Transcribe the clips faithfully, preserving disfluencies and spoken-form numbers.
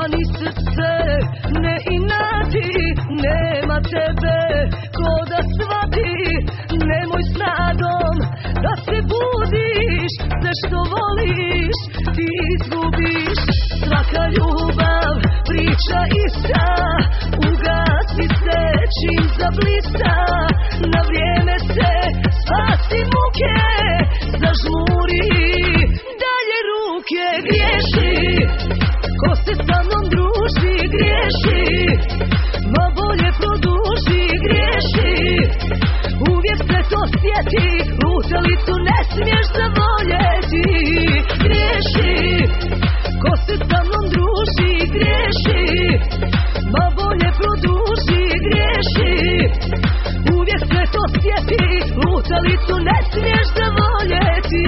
ni srce, ne inati, nema tebe ko da shvati. Nemoj s nadom da se budiš, sve što voliš ti izgubiš. Svaka ljubav, priča ista, ugasi se čim zablista. Na vrijeme se spasi muke, zažmuri dalje ruke. Griješi, ko se sa mnom druži, griješi, ma bolje produži. Griješi, uvijek se to sjeti, lutalicu ne smiješ zavoljeti. Griješi, ko se sa mnom druži, griješi, ma bolje produži. Griješi, uvijek se to sjeti, lutalicu ne smiješ zavoljeti.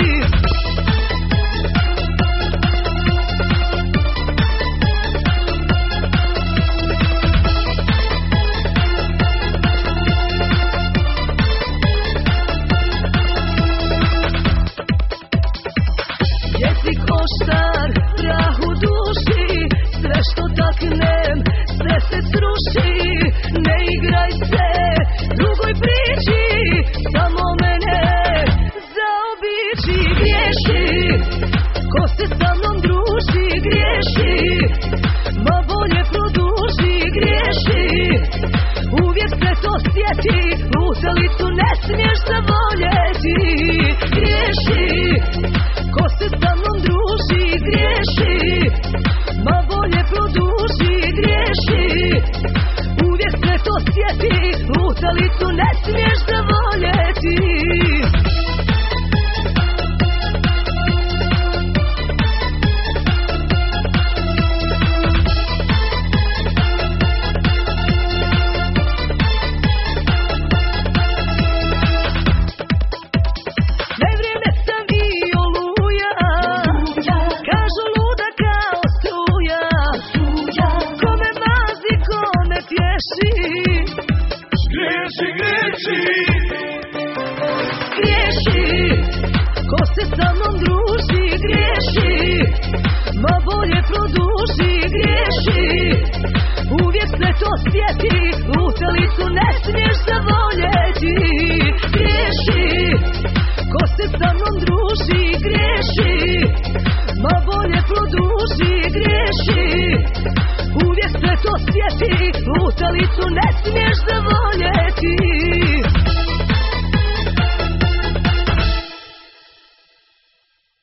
Koštar, prah u duši, sve što taknem, sve se sruši. Ne igraj se drugoj priči, samo mene zaobiđi. Griješi, ko se sa mnom druži, griješi, ma bolje produži. Griješi, uvijek se to sjeti, lutalicu ne smiješ zavoljeti. Griješi, ko se sa mnom druži, griješi, ma bolje produži. Griješi, uvijek se to sjeti, lutalicu ne smiješ zavoljeti. Griješi, ko se sa mnom druži, griješi, ma bolje produži. Griješi, uvijek se to sjeti, lutalicu ne smiješ zavoljeti. Griješi, ko se sa mnom druži, griješi, ma bolje produži. Griješi, uvijek se to sjeti, lutalicu ne smiješ zavoljeti.